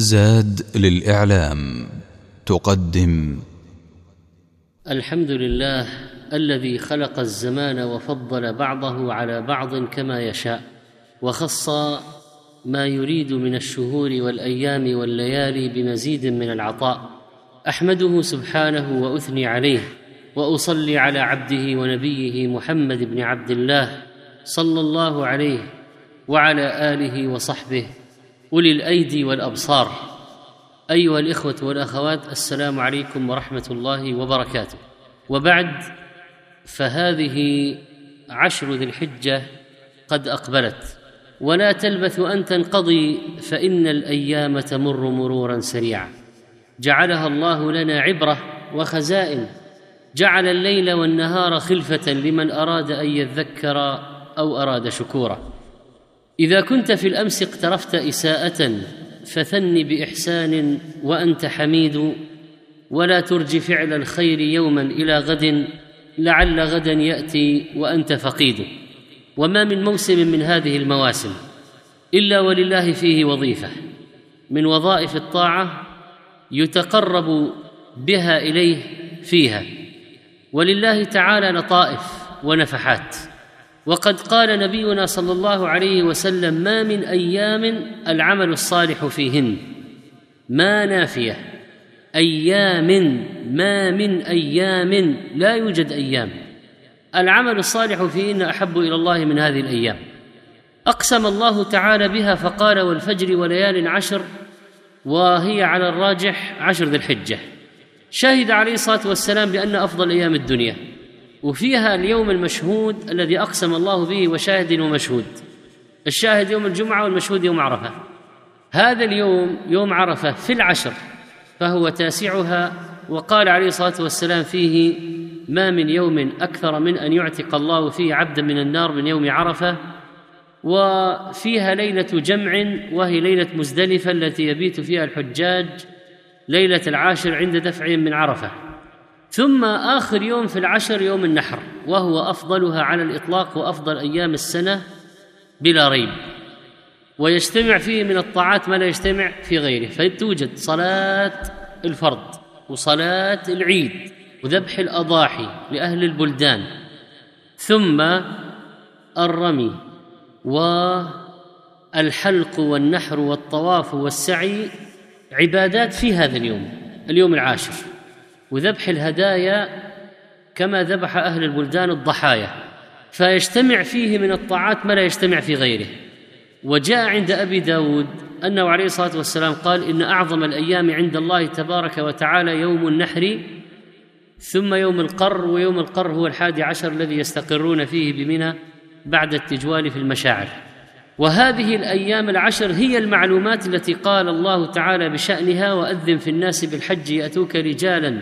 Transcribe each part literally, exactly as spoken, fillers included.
زاد للإعلام تقدم. الحمد لله الذي خلق الزمان وفضل بعضه على بعض كما يشاء، وخص ما يريد من الشهور والأيام والليالي بمزيد من العطاء. أحمده سبحانه وأثني عليه، وأصلي على عبده ونبيه محمد بن عبد الله صلى الله عليه وعلى آله وصحبه أولي الأيدي والأبصار. أيها الإخوة والأخوات، السلام عليكم ورحمة الله وبركاته. وبعد، فهذه عشر ذي الحجة قد أقبلت، ولا تلبث أن تنقضي، فإن الأيام تمر مرورا سريعا. جعلها الله لنا عبرة وخزائن، جعل الليل والنهار خلفة لمن أراد أن يذكر أو أراد شكورا. إذا كنت في الأمس اقترفت إساءة فثن بإحسان وأنت حميد، ولا ترج فعل الخير يوما إلى غد، لعل غدا يأتي وأنت فقيد. وما من موسم من هذه المواسم إلا ولله فيه وظيفة من وظائف الطاعة يتقرب بها إليه فيها، ولله تعالى لطائف ونفحات. وقد قال نبينا صلى الله عليه وسلم: ما من أيام العمل الصالح فيهن، ما نافية، أيام، ما من أيام، لا يوجد أيام العمل الصالح فيهن أحب إلى الله من هذه الأيام. أقسم الله تعالى بها فقال: والفجر وليال عشر، وهي على الراجح عشر ذي الحجة. شهد عليه الصلاة والسلام بأن أفضل أيام الدنيا، وفيها اليوم المشهود الذي أقسم الله به، وشاهد ومشهود. الشاهد يوم الجمعة والمشهود يوم عرفة. هذا اليوم يوم عرفة في العشر، فهو تاسعها. وقال عليه الصلاة والسلام فيه: ما من يوم أكثر من أن يعتق الله فيه عبدا من النار من يوم عرفة. وفيها ليلة جمع، وهي ليلة مزدلفة التي يبيت فيها الحجاج ليلة العاشر عند دفعهم من عرفة. ثم آخر يوم في العشر يوم النحر، وهو أفضلها على الإطلاق وأفضل أيام السنة بلا ريب، ويجتمع فيه من الطاعات ما لا يجتمع في غيره. فتوجد صلاة الفرض وصلاة العيد وذبح الأضاحي لأهل البلدان، ثم الرمي والحلق والنحر والطواف والسعي، عبادات في هذا اليوم اليوم العاشر، وذبح الهدايا كما ذبح أهل البلدان الضحايا. فيجتمع فيه من الطاعات ما لا يجتمع في غيره. وجاء عند أبي داود أنه عليه الصلاة والسلام قال: إن أعظم الأيام عند الله تبارك وتعالى يوم النحر، ثم يوم القر، ويوم القر هو الحادي عشر الذي يستقرون فيه بمنى بعد التجوال في المشاعر. وهذه الأيام العشر هي المعلومات التي قال الله تعالى بشأنها: وأذن في الناس بالحج يأتوك رجالا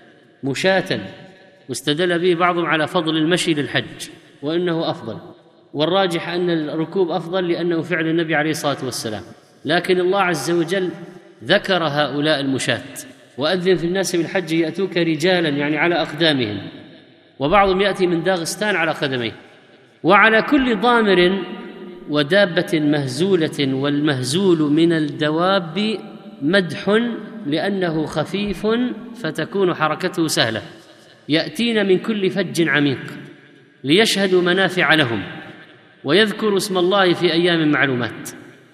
مشاة. واستدل به بعضهم على فضل المشي للحج وإنه أفضل، والراجح أن الركوب أفضل لأنه فعل النبي عليه الصلاة والسلام. لكن الله عز وجل ذكر هؤلاء المشاة: وأذن في الناس بالحج يأتوك رجالا، يعني على أقدامهم، وبعضهم يأتي من داغستان على قدميه. وعلى كل ضامر ودابة مهزولة، والمهزول من الدواب مدح لأنه خفيف فتكون حركته سهلة، يأتين من كل فج عميق ليشهدوا منافع لهم ويذكروا اسم الله في أيام معلومات.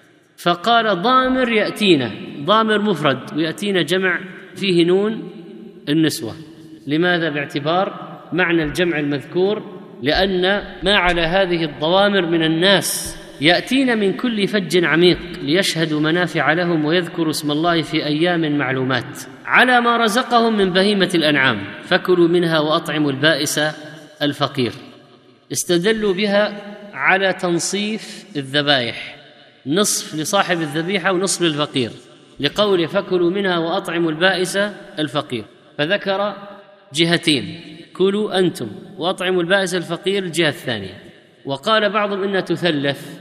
فقال: ضامر يأتينا، ضامر مفرد، ويأتينا جمع فيه نون النسوة. لماذا؟ باعتبار معنى الجمع المذكور، لأن ما على هذه الضوامر من الناس يأتين من كل فج عميق ليشهدوا منافع لهم ويذكروا اسم الله في أيام معلومات على ما رزقهم من بهيمة الأنعام، فكلوا منها وأطعموا البائس الفقير. استدلوا بها على تنصيف الذبائح، نصف لصاحب الذبيحة ونصف للفقير، لقول فكلوا منها وأطعموا البائس الفقير. فذكر جهتين: كلوا أنتم وأطعموا البائس الفقير، الجهة الثانية. وقال بعضهم إنها تثلث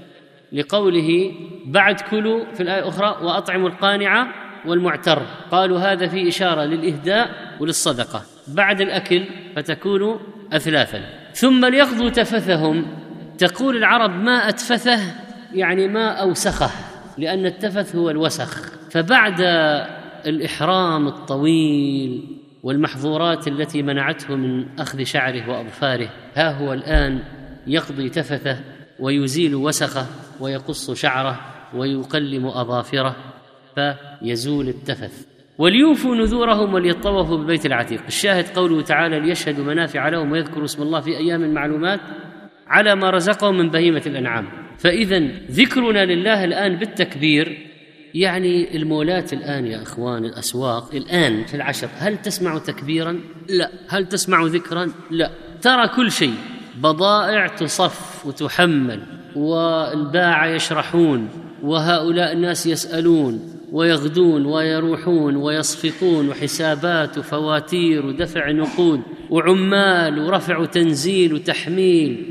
لقوله بعد كلوا في الآية الأخرى وأطعموا القانع والمعتر، قالوا هذا في إشارة للإهداء وللصدقة بعد الأكل، فتكون أثلاثا. ثم ليقضوا تفثهم، تقول العرب ما أتفثه يعني ما أوسخه، لأن التفث هو الوسخ، فبعد الإحرام الطويل والمحظورات التي منعته من أخذ شعره وأظفاره، ها هو الآن يقضي تفثه ويزيل وسخه ويقص شعره ويقلم أظافره فيزول التفث. وليوفوا نذورهم وليطوفوا بالبيت العتيق. الشاهد قوله تعالى: ليشهدوا منافع لهم ويذكروا اسم الله في أيام معلومات على ما رزقهم من بهيمة الأنعام. فإذا ذكرنا لله الآن بالتكبير، يعني المولات الآن يا أخوان، الأسواق الآن في العشر، هل تسمع تكبيرا؟ لا. هل تسمع ذكرا؟ لا. ترى كل شيء، بضائع تصف وتحمل، والباعة يشرحون، وهؤلاء الناس يسألون ويغدون ويروحون ويصفقون، وحسابات وفواتير ودفع نقود وعمال ورفع تنزيل وتحميل،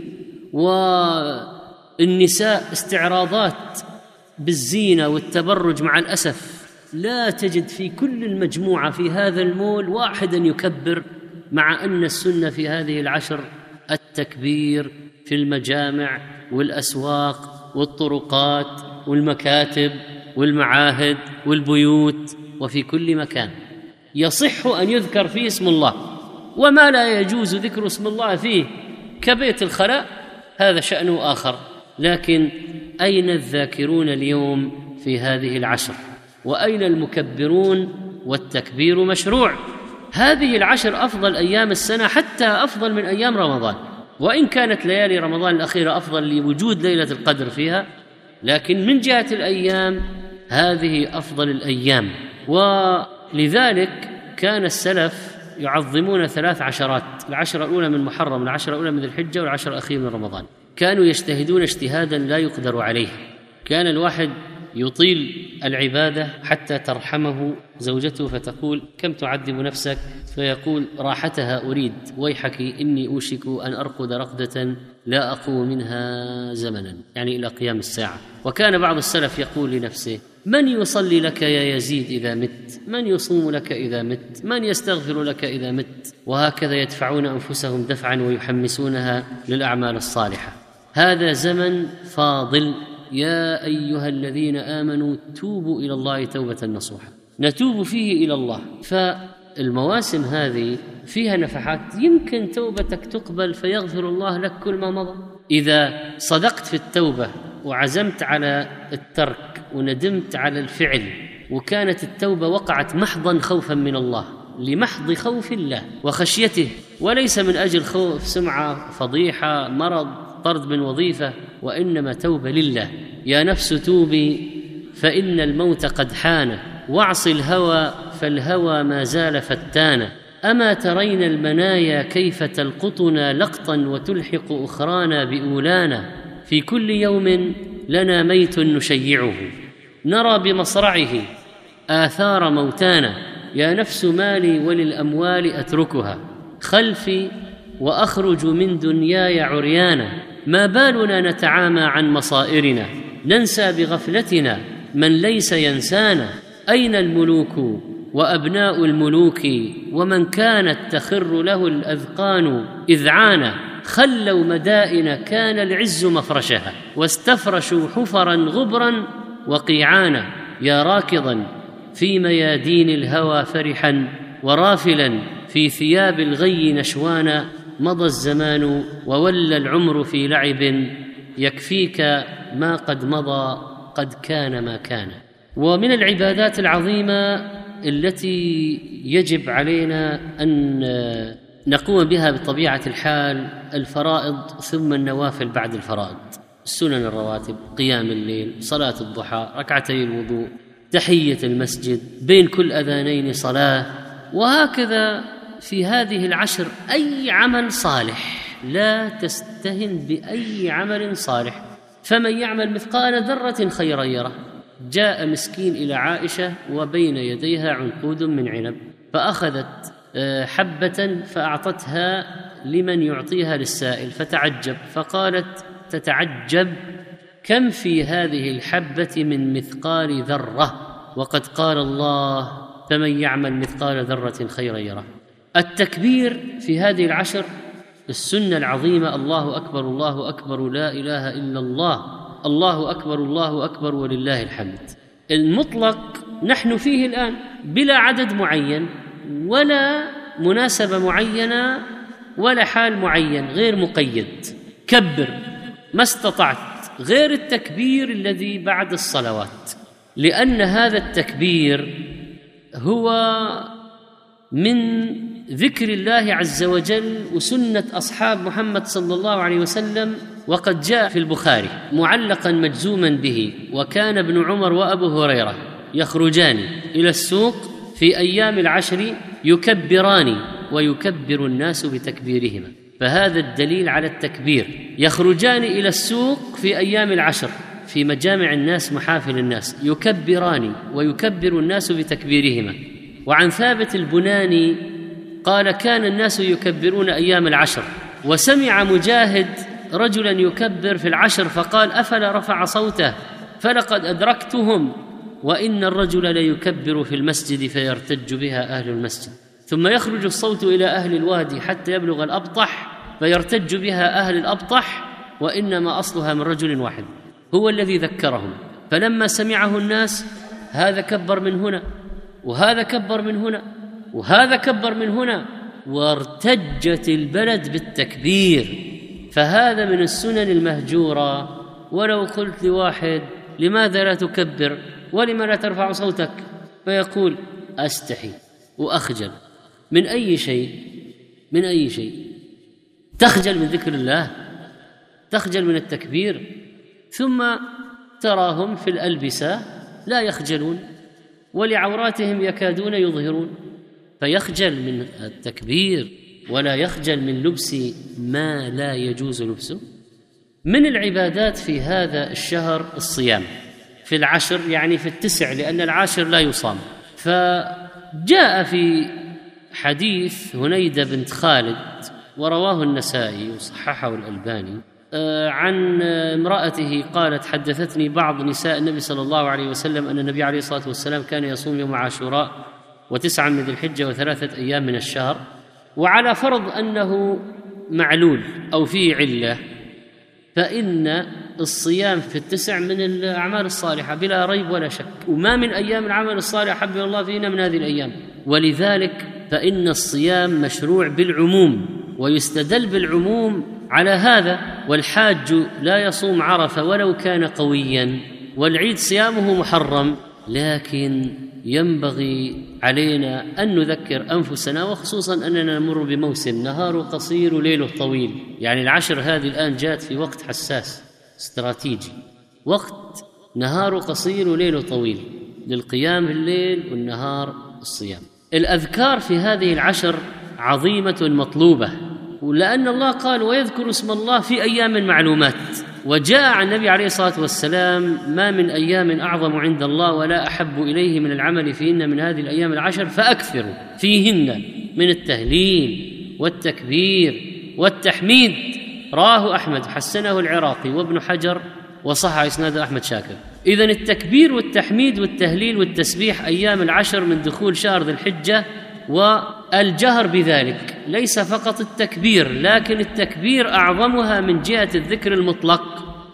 والنساء استعراضات بالزينة والتبرج. مع الأسف لا تجد في كل المجموعة في هذا المول واحدا يكبر، مع أن السنة في هذه العشر التكبير في المجامع والأسواق والطرقات والمكاتب والمعاهد والبيوت وفي كل مكان يصح أن يذكر فيه اسم الله. وما لا يجوز ذكر اسم الله فيه كبيت الخلاء هذا شأنه آخر. لكن أين الذاكرون اليوم في هذه العشر؟ وأين المكبرون؟ والتكبير مشروع. هذه العشر أفضل أيام السنة، حتى أفضل من أيام رمضان، وإن كانت ليالي رمضان الأخيرة أفضل لوجود ليلة القدر فيها، لكن من جهة الأيام هذه أفضل الأيام. ولذلك كان السلف يعظمون ثلاث عشرات: العشرة الأولى من محرم، العشرة الأولى من ذي الحجة، والعشرة الأخيرة من رمضان. كانوا يجتهدون اجتهادا لا يقدر عليه. كان الواحد يطيل العبادة حتى ترحمه زوجته فتقول: كم تعذب نفسك؟ فيقول: راحتها أريد، ويحك إني أوشك أن أرقد رقدة لا أقوم منها زمنا، يعني إلى قيام الساعة. وكان بعض السلف يقول لنفسه: من يصلي لك يا يزيد إذا مت؟ من يصوم لك إذا مت؟ من يستغفر لك إذا مت؟ وهكذا يدفعون أنفسهم دفعا ويحمسونها للأعمال الصالحة. هذا زمن فاضل. يا أيها الذين آمنوا توبوا إلى الله توبة نصوحا، نتوب فيه إلى الله. فالمواسم هذه فيها نفحات، يمكن توبتك تقبل فيغفر الله لك كل ما مضى. إذا صدقت في التوبة وعزمت على الترك وندمت على الفعل، وكانت التوبة وقعت محضا خوفا من الله، لمحض خوف الله وخشيته، وليس من أجل خوف سمعة، فضيحة، مرض، طرد من وظيفة، وإنما توبة لله. يا نفس توبي فإن الموت قد حان، واعص الهوى فالهوى ما زال فتانا. أما ترين المنايا كيف تلقطنا لقطا وتلحق أخرانا بأولانا؟ في كل يوم لنا ميت نشيعه، نرى بمصرعه آثار موتانا. يا نفس مالي وللأموال أتركها، خلفي وأخرج من دنياي عريانا. ما بالنا نتعامى عن مصائرنا، ننسى بغفلتنا من ليس ينسانا. أين الملوك وأبناء الملوك ومن كانت تخر له الأذقان إذعانا؟ خلوا مدائن كان العز مفرشها، واستفرشوا حفرا غبرا وقيعانا. يا راكضا في ميادين الهوى فرحا، ورافلا في ثياب الغي نشوانا. مضى الزمان وولى العمر في لعب، يكفيك ما قد مضى قد كان ما كان. ومن العبادات العظيمة التي يجب علينا أن نقوم بها بطبيعة الحال الفرائض، ثم النوافل بعد الفرائض، السنن الرواتب، قيام الليل، صلاة الضحى، ركعتي الوضوء، تحية المسجد، بين كل أذانين صلاة. وهكذا في هذه العشر أي عمل صالح، لا تستهن بأي عمل صالح. فمن يعمل مثقال ذرة خيرا يره. جاء مسكين إلى عائشة وبين يديها عنقود من عنب، فأخذت حبة فأعطتها لمن يعطيها للسائل، فتعجب فقالت تتعجب كم في هذه الحبة من مثقال ذرة، وقد قال الله فمن يعمل مثقال ذرة خيرا يره. التكبير في هذه العشر السنة العظيمة: الله أكبر الله أكبر لا إله إلا الله، الله أكبر الله أكبر ولله الحمد. المطلق نحن فيه الآن بلا عدد معين ولا مناسبة معينة ولا حال معين، غير مقيد. كبر ما استطعت، غير التكبير الذي بعد الصلوات، لأن هذا التكبير هو من ذكر الله عز وجل وسنة أصحاب محمد صلى الله عليه وسلم. وقد جاء في البخاري معلقا مجزوما به: وكان ابن عمر وأبو هريرة يخرجان إلى السوق في أيام العشر يكبران ويكبر الناس بتكبيرهما. فهذا الدليل على التكبير. يخرجان إلى السوق في أيام العشر في مجامع الناس محافل الناس، يكبران ويكبر الناس بتكبيرهما. وعن ثابت البناني قال: كان الناس يكبرون أيام العشر، وسمع مجاهد رجلا يكبر في العشر فقال: أفلا رفع صوته؟ فلقد أدركتهم، وإن الرجل ليكبر في المسجد فيرتج بها أهل المسجد، ثم يخرج الصوت إلى أهل الوادي حتى يبلغ الأبطح فيرتج بها أهل الأبطح، وإنما أصلها من رجل واحد. هو الذي ذكرهم. فلما سمعه الناس هذا كبر من هنا وهذا كبر من هنا وهذا كبر من هنا، وارتجت البلد بالتكبير. فهذا من السنن المهجورة. ولو قلت لواحد: لماذا لا تكبر ولما لا ترفع صوتك؟ فيقول: أستحي وأخجل. من أي شيء؟ من أي شيء؟ تخجل من ذكر الله؟ تخجل من التكبير؟ ثم تراهم في الألبسة لا يخجلون ولعوراتهم يكادون يظهرون. فيخجل من التكبير ولا يخجل من لبس ما لا يجوز لبسه. من العبادات في هذا الشهر الصيام في العشر، يعني في التسع، لأن العاشر لا يصام. فجاء في حديث هنيدة بنت خالد ورواه النسائي وصححه الألباني عن امرأته قالت: حدثتني بعض نساء النبي صلى الله عليه وسلم أن النبي عليه الصلاة والسلام كان يصوم يوم عاشوراء وتسعا من ذي الحجة وثلاثة أيام من الشهر، وعلى فرض أنه معلول أو فيه علة فإن الصيام في التسع من الأعمال الصالحة بلا ريب ولا شك، وما من أيام العمل الصالح حب الله فينا من هذه الأيام. ولذلك فإن الصيام مشروع بالعموم، ويستدل بالعموم على هذا. والحاج لا يصوم عرفة ولو كان قويا، والعيد صيامه محرم، لكن ينبغي علينا أن نذكر أنفسنا، وخصوصا أننا نمر بموسم نهاره قصير وليله طويل. يعني العشر هذه الآن جاءت في وقت حساس استراتيجي، وقت نهاره قصير وليله طويل، للقيام بالليل والنهار الصيام. الأذكار في هذه العشر عظيمة مطلوبة، ولأن الله قال: ويذكر اسم الله في أيام معلومات. وجاء عن النبي عليه الصلاة والسلام: ما من أيام أعظم عند الله ولا أحب إليه من العمل فيهن من هذه الأيام العشر فأكثروا فيهن من التهليل والتكبير والتحميد. راه أحمد، حسنه العراقي وابن حجر وصح إسناد أحمد شاكر. إذن التكبير والتحميد والتهليل والتسبيح أيام العشر من دخول شهر ذي الحجة، والجهر بذلك ليس فقط التكبير، لكن التكبير أعظمها من جهة الذكر المطلق.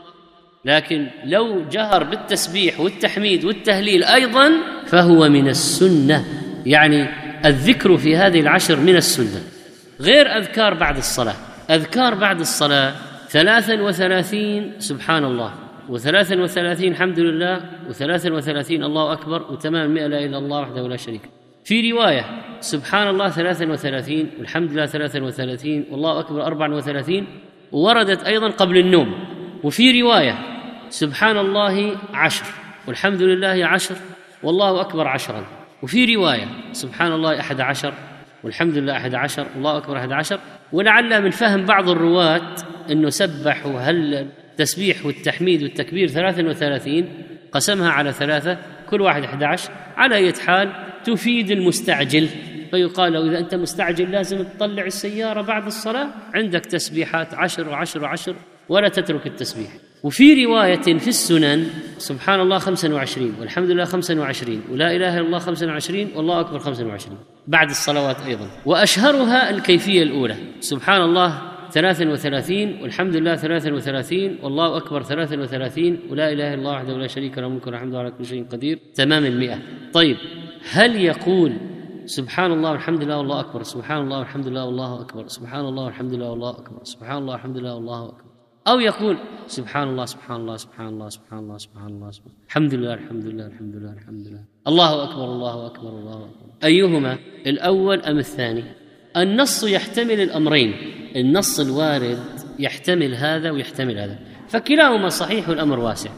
لكن لو جهر بالتسبيح والتحميد والتهليل أيضا فهو من السنة، يعني الذكر في هذه العشر من السنة. غير أذكار بعد الصلاة. أذكار بعد الصلاة ثلاثا وثلاثين سبحان الله، وثلاثا وثلاثين الحمد لله، وثلاثا وثلاثين الله أكبر، وتمام مئة لا إله إلا الله وحده لا شريك. في رواية سبحان الله ثلاثا وثلاثين، والحمد لله ثلاثا وثلاثين، والله أكبر أربعا وثلاثين، ووردت أيضا قبل النوم. وفي رواية سبحان الله عشر، والحمد لله عشر، والله أكبر عشرا. وفي رواية سبحان الله أحد عشر، والحمد لله أحد عشر، والله أكبر أحد عشر. ولعل من فهم بعض الرواة أنه سبحوا هل التسبيح والتحميد والتكبير ثلاثا وثلاثين قسمها على ثلاثة، كل واحد أحد عشر. على أي حال تفيد المستعجل، فيقال له: إذا أنت مستعجل لازم تطلع السيارة بعد الصلاة، عندك تسبيحات عشر وعشر وعشر ولا تترك التسبيح. وفي رواية في السنن سبحان الله خمسا وعشرين، والحمد لله خمسا وعشرين، ولا إله إلا الله خمسا وعشرين، والله أكبر خمسا وعشرين بعد الصلوات أيضا. وأشهرها الكيفية الأولى سبحان الله ثلاثا وثلاثين، والحمد لله ثلاثا وثلاثين، والله أكبر ثلاثا وثلاثين، ولا إله إلا الله وحده لا شريك له الملك والحمد على كل شيء قدير، تمام المئة. طيب هل يقول سبحان الله والحمد لله والله أكبر، سبحان الله والحمد لله والله أكبر، سبحان الله والحمد لله والله أكبر، سبحان الله والحمد لله والله أكبر، أو يقول سبحان الله سبحان الله سبحان الله سبحان الله سبحان الله سبحان الله الحمد لله الحمد لله الحمد لله الحمد لله الله أكبر الله أكبر الله أكبر؟ أيهما الأول أم الثاني؟ النص يحتمل الأمرين، النص الوارد يحتمل هذا ويحتمل هذا، فكلاهما صحيح والأمر واسع.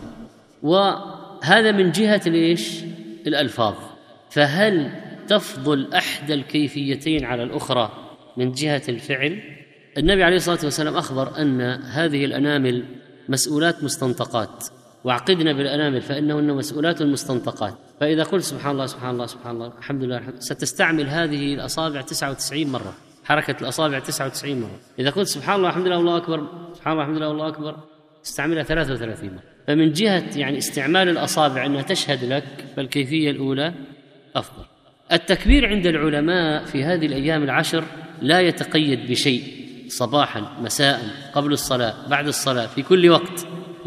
وهذا من جهة ليش؟ الألفاظ. فهل تفضل أحد الكيفيتين على الأخرى من جهة الفعل؟ النبي عليه الصلاة والسلام أخبر أن هذه الأنامل مسؤولات مستنطقات، وعقدنا بالأنامل فإنهن مسؤولات مستنطقات. فإذا قلت سبحان الله سبحان الله سبحان الله الحمد لله ستستعمل هذه الأصابع تسعة وتسعين مرة، حركة الأصابع تسعة وتسعين مرة. إذا قلت سبحان الله الحمد لله والله أكبر، سبحان الله الحمد لله والله أكبر، تستعملها ثلاثة وثلاثين مرة. فمن جهة يعني استعمال الأصابع أنها تشهد لك، فالكيفية الأولى أفضل. التكبير عند العلماء في هذه الأيام العشر لا يتقيد بشيء، صباحا مساء قبل الصلاة بعد الصلاة في كل وقت.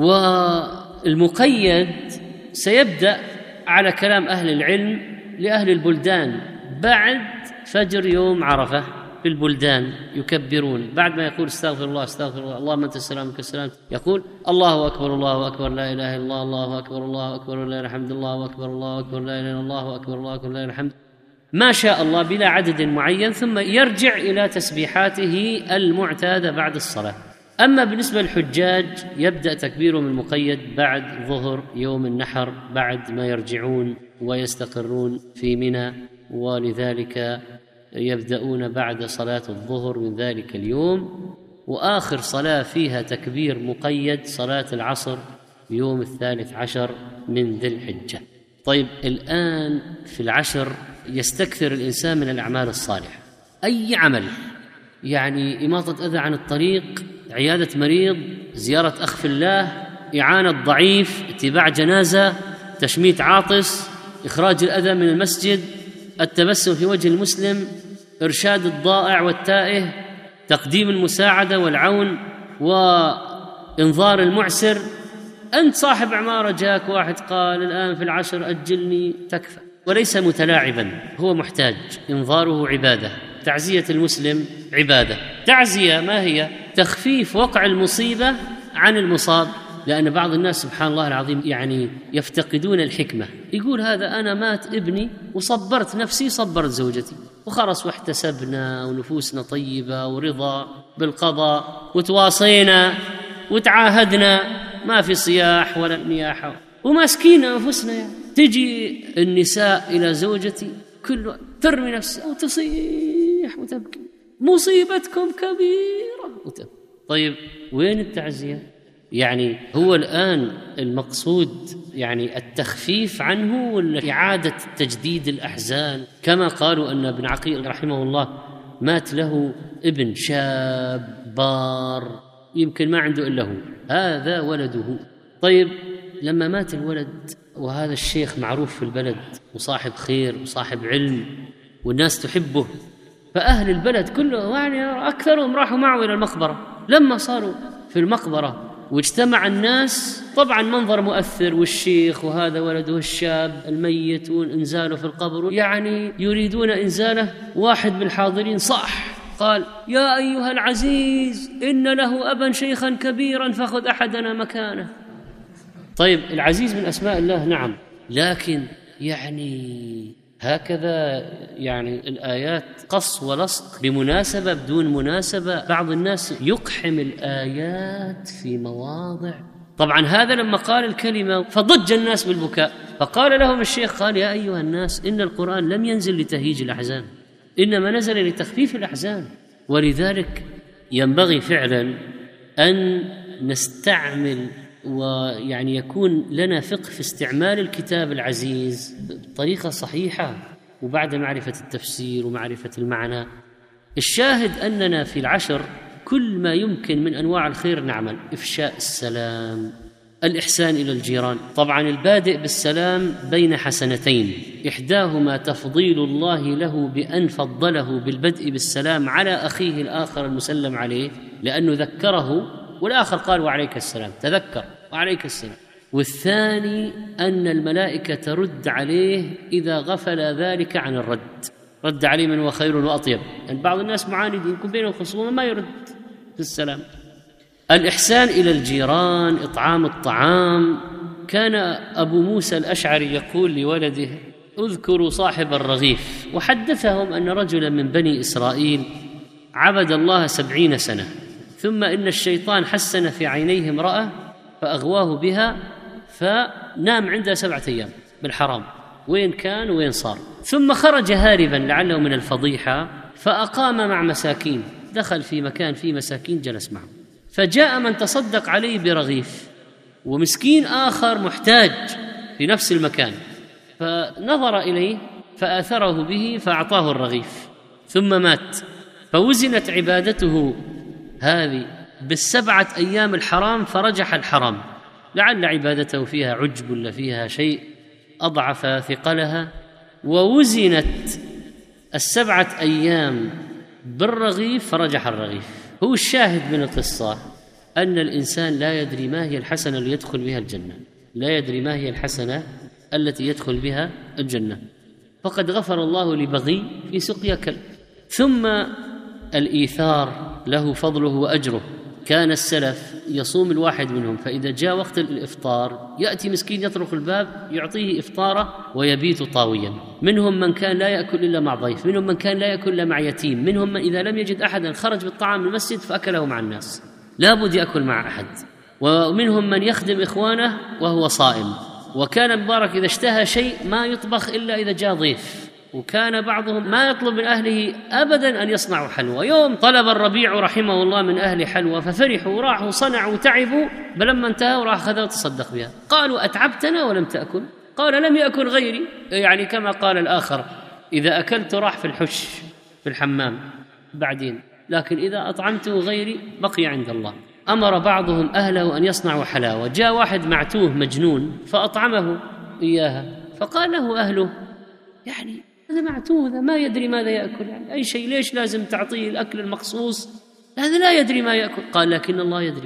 والمقيد سيبدأ على كلام أهل العلم لأهل البلدان بعد فجر يوم عرفة، في البلدان يكبرون بعد ما يقول استغفر الله استغفر الله اللهم أنت السلام منك السلام، يقول الله أكبر الله أكبر لا إله إلا الله الله أكبر الله أكبر ولله الحمد الله أكبر الله أكبر لا إله إلا الله أكبر الله أكبر لا الحمد، ما شاء الله بلا عدد معين، ثم يرجع إلى تسبيحاته المعتادة بعد الصلاة. أما بالنسبة للحجاج يبدأ تكبيرهم المقيد بعد ظهر يوم النحر، بعد ما يرجعون ويستقرون في منى، ولذلك يبدأون بعد صلاة الظهر من ذلك اليوم، وآخر صلاة فيها تكبير مقيد صلاة العصر يوم الثالث عشر من ذي الحجة. طيب الآن في العشر يستكثر الإنسان من الأعمال الصالحة، أي عمل، يعني إماطة أذى عن الطريق، عيادة مريض، زيارة أخ في الله، إعانة ضعيف، اتباع جنازة، تشميت عاطس، إخراج الأذى من المسجد، التبسم في وجه المسلم، إرشاد الضائع والتائه، تقديم المساعدة والعون، وإنظار المعسر. أنت صاحب عمارة جاك واحد قال الآن في العشر أجلني، تكفى، وليس متلاعبا، هو محتاج، إنظاره عبادة، تعزية المسلم عبادة. تعزية ما هي؟ تخفيف وقع المصيبة عن المصاب، لأن بعض الناس سبحان الله العظيم يعني يفتقدون الحكمة، يقول هذا أنا مات ابني وصبرت نفسي صبرت زوجتي وخلص واحتسبنا ونفوسنا طيبة ورضا بالقضاء وتواصينا وتعاهدنا، ما في صياح ولا نياحة وماسكين أنفسنا. يعني تجي النساء إلى زوجتي كل ترمي نفسها وتصيح وتبكي، مصيبتكم كبيرة وتبكي. طيب وين التعزية؟ يعني هو الآن المقصود يعني التخفيف عنه ولا إعادة تجديد الأحزان؟ كما قالوا أن ابن عقيل رحمه الله مات له ابن شاب بار يمكن ما عنده إلا هو، هذا ولده. طيب لما مات الولد وهذا الشيخ معروف في البلد وصاحب خير وصاحب علم والناس تحبه، فأهل البلد كله يعني أكثرهم راحوا معه إلى المقبرة. لما صاروا في المقبرة واجتمع الناس، طبعا منظر مؤثر، والشيخ وهذا ولده الشاب الميت وإنزاله في القبر، يعني يريدون إنزاله. واحد من الحاضرين صاح قال يا أيها العزيز إن له أبا شيخا كبيرا فخذ أحدنا مكانه. طيب العزيز من أسماء الله نعم، لكن يعني هكذا يعني الآيات قص ولصق بمناسبة بدون مناسبة، بعض الناس يقحم الآيات في مواضع. طبعا هذا لما قال الكلمة فضج الناس بالبكاء، فقال لهم الشيخ قال يا أيها الناس إن القرآن لم ينزل لتهيج الأحزان، إنما نزل لتخفيف الأحزان. ولذلك ينبغي فعلا أن نستعمل ويعني يكون لنا فقه في استعمال الكتاب العزيز بطريقة صحيحة، وبعد معرفة التفسير ومعرفة المعنى. الشاهد أننا في العشر كل ما يمكن من أنواع الخير نعمل، إفشاء السلام، الإحسان إلى الجيران. طبعا البادئ بالسلام بين حسنتين، إحداهما تفضيل الله له بأن فضله بالبدء بالسلام على أخيه الآخر المسلم عليه، لأنه ذكره، والآخر قال وعليك السلام، تذكر وعليك السلام. والثاني أن الملائكة ترد عليه إذا غفل ذلك عن الرد، رد عليه من هو خير وأطيب. يعني بعض الناس معاند يكون بينهم خصومة ما يرد في السلام. الإحسان إلى الجيران، إطعام الطعام. كان أبو موسى الأشعري يقول لولده: اذكروا صاحب الرغيف، وحدثهم أن رجلا من بني إسرائيل عبد الله سبعين سنة، ثم إن الشيطان حسن في عينيه امرأة فأغواه بها، فنام عندها سبعة أيام بالحرام، وين كان وين صار، ثم خرج هاربا لعله من الفضيحة، فأقام مع مساكين، دخل في مكان فيه مساكين جلس معهم، فجاء من تصدق عليه برغيف، ومسكين آخر محتاج في نفس المكان، فنظر إليه فآثره به فأعطاه الرغيف، ثم مات. فوزنت عبادته هذه بالسبعة أيام الحرام فرجح الحرام، لعل عبادته فيها عجب ولا فيها شيء أضعف ثقلها، ووزنت السبعة أيام بالرغيف فرجح الرغيف. هو الشاهد من القصة أن الإنسان لا يدري ما هي الحسنة اللي يدخل بها الجنة، لا يدري ما هي الحسنة التي يدخل بها الجنة. فقد غفر الله لبغي في سقيا كلب. ثم الإيثار له فضله وأجره. كان السلف يصوم الواحد منهم، فإذا جاء وقت الإفطار يأتي مسكين يطرق الباب يعطيه إفطاره ويبيت طاويا. منهم من كان لا يأكل إلا مع ضيف، منهم من كان لا يأكل إلا مع يتيم، منهم من إذا لم يجد أحدا خرج بالطعام من المسجد فأكله مع الناس، لا بد يأكل مع أحد. ومنهم من يخدم إخوانه وهو صائم. وكان مبارك إذا اشتهى شيء ما يطبخ إلا إذا جاء ضيف، وكان بعضهم ما يطلب من أهله أبدا أن يصنعوا حلوى. يوم طلب الربيع رحمه الله من أهل حلوى ففرحوا، راحوا صنعوا تعبوا، فلما انتهوا راح خذوا وتصدق بها. قالوا: أتعبتنا ولم تأكل؟ قال: لم يأكل غيري، يعني كما قال الآخر: إذا أكلت راح في الحش في الحمام بعدين، لكن إذا أطعمته غيري بقي عند الله. أمر بعضهم أهله أن يصنعوا حلاوة. جاء واحد معتوه مجنون فأطعمه إياها، فقال له أهله: يعني هذا معتوه، هذا ما يدري ماذا يأكل، يعني أي شيء ليش لازم تعطيه الأكل المخصوص؟ هذا لا يدري ما يأكل. قال: لكن الله يدري.